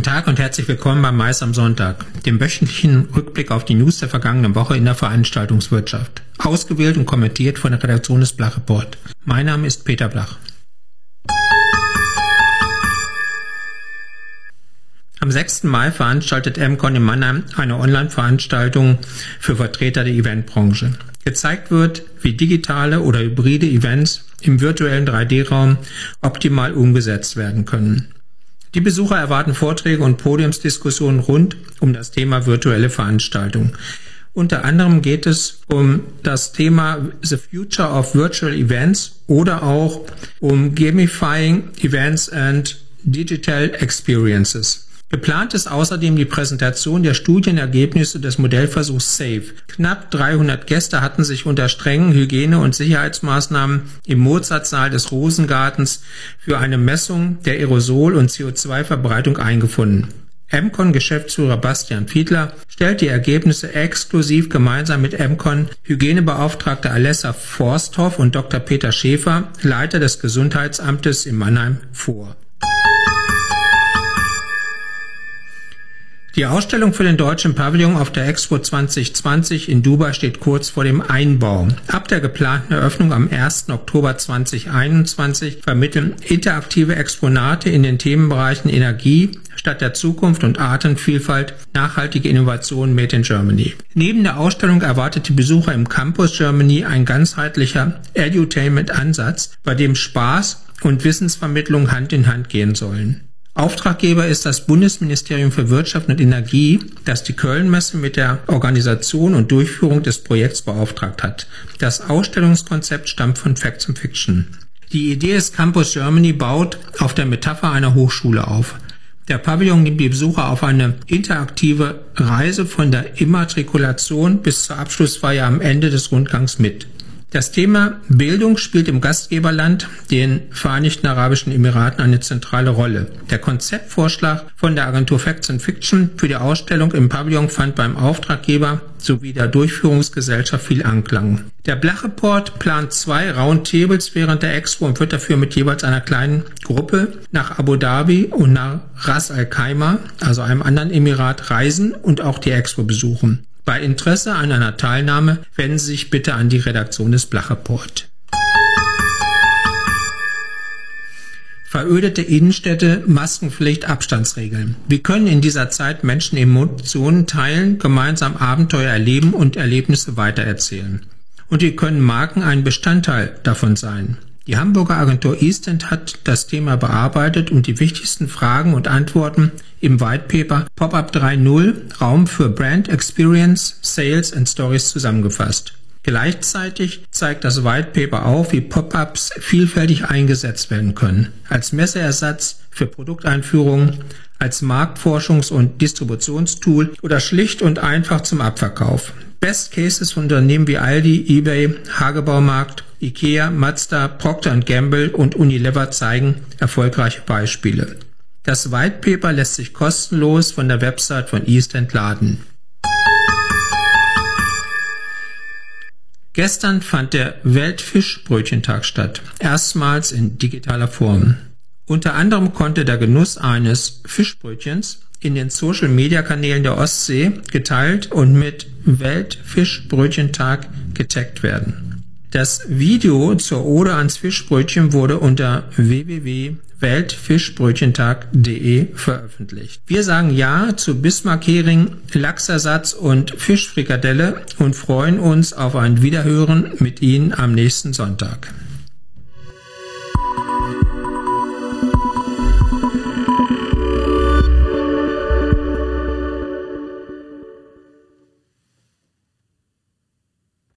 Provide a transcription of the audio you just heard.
Tag und herzlich willkommen beim Mais am Sonntag, dem wöchentlichen Rückblick auf die News der vergangenen Woche in der Veranstaltungswirtschaft. Ausgewählt und kommentiert von der Redaktion des Blach Report. Mein Name ist Peter Blach. Am 6. Mai veranstaltet MCon in Mannheim eine Online-Veranstaltung für Vertreter der Eventbranche. Gezeigt wird, wie digitale oder hybride Events im virtuellen 3D-Raum optimal umgesetzt werden können. Die Besucher erwarten Vorträge und Podiumsdiskussionen rund um das Thema virtuelle Veranstaltung. Unter anderem geht es um das Thema The Future of Virtual Events oder auch um Gamifying Events and Digital Experiences. Geplant ist außerdem die Präsentation der Studienergebnisse des Modellversuchs SAFE. Knapp 300 Gäste hatten sich unter strengen Hygiene- und Sicherheitsmaßnahmen im Mozartsaal des Rosengartens für eine Messung der Aerosol- und CO2-Verbreitung eingefunden. MCon-Geschäftsführer Bastian Fiedler stellt die Ergebnisse exklusiv gemeinsam mit MCon-Hygienebeauftragte Alessa Forsthoff und Dr. Peter Schäfer, Leiter des Gesundheitsamtes in Mannheim, vor. Die Ausstellung für den deutschen Pavillon auf der Expo 2020 in Dubai steht kurz vor dem Einbau. Ab der geplanten Eröffnung am 1. Oktober 2021 vermitteln interaktive Exponate in den Themenbereichen Energie, Stadt der Zukunft und Artenvielfalt nachhaltige Innovationen made in Germany. Neben der Ausstellung erwartet die Besucher im Campus Germany ein ganzheitlicher Edutainment-Ansatz, bei dem Spaß und Wissensvermittlung Hand in Hand gehen sollen. Auftraggeber ist das Bundesministerium für Wirtschaft und Energie, das die Köln-Messe mit der Organisation und Durchführung des Projekts beauftragt hat. Das Ausstellungskonzept stammt von Facts and Fiction. Die Idee des Campus Germany baut auf der Metapher einer Hochschule auf. Der Pavillon nimmt die Besucher auf eine interaktive Reise von der Immatrikulation bis zur Abschlussfeier am Ende des Rundgangs mit. Das Thema Bildung spielt im Gastgeberland, den Vereinigten Arabischen Emiraten, eine zentrale Rolle. Der Konzeptvorschlag von der Agentur Facts and Fiction für die Ausstellung im Pavillon fand beim Auftraggeber sowie der Durchführungsgesellschaft viel Anklang. Der Blach Report plant 2 Roundtables während der Expo und wird dafür mit jeweils einer kleinen Gruppe nach Abu Dhabi und nach Ras Al Khaimah, also einem anderen Emirat, reisen und auch die Expo besuchen. Bei Interesse an einer Teilnahme wenden Sie sich bitte an die Redaktion des Blach Report. Verödete Innenstädte, Maskenpflicht, Abstandsregeln. Wir können in dieser Zeit Menschen Emotionen teilen, gemeinsam Abenteuer erleben und Erlebnisse weitererzählen. Und wir können Marken ein Bestandteil davon sein. Die Hamburger Agentur Eastend hat das Thema bearbeitet und die wichtigsten Fragen und Antworten im Whitepaper Pop-Up 3.0 Raum für Brand Experience, Sales and Stories zusammengefasst. Gleichzeitig zeigt das Whitepaper auf, wie Pop-Ups vielfältig eingesetzt werden können. Als Messeersatz für Produkteinführungen, als Marktforschungs- und Distributionstool oder schlicht und einfach zum Abverkauf. Best Cases von Unternehmen wie Aldi, eBay, Hagebaumarkt, Ikea, Mazda, Procter & Gamble und Unilever zeigen erfolgreiche Beispiele. Das Whitepaper lässt sich kostenlos von der Website von Eastend laden. Gestern fand der Weltfischbrötchentag statt, erstmals in digitaler Form. Unter anderem konnte der Genuss eines Fischbrötchens in den Social-Media-Kanälen der Ostsee geteilt und mit Weltfischbrötchentag getaggt werden. Das Video zur Ode ans Fischbrötchen wurde unter www.weltfischbrötchentag.de veröffentlicht. Wir sagen Ja zu Bismarck-Hering, Lachsersatz und Fischfrikadelle und freuen uns auf ein Wiederhören mit Ihnen am nächsten Sonntag.